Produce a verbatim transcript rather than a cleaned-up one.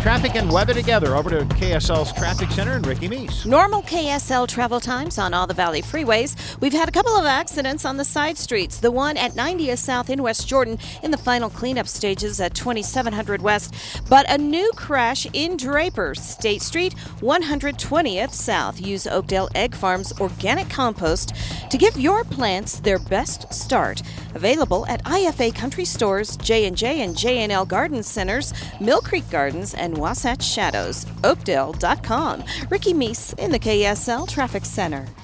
Traffic and weather together. Over to K S L's Traffic Center and Ricky Meese. Normal K S L travel times on all the Valley freeways. We've had a couple of accidents on the side streets. The one at ninetieth South in West Jordan in the final cleanup stages at twenty-seven hundred West. But a new crash in Draper, State Street, one hundred twentieth South. Use Oakdale Egg Farm's organic compost to give your plants their best start. Available at I F A Country Stores, J and J and J and L Garden Centers, Mill Creek Gardens, and Wasatch Shadows. Oakdale dot com. Ricky Meese in the K S L Traffic Center.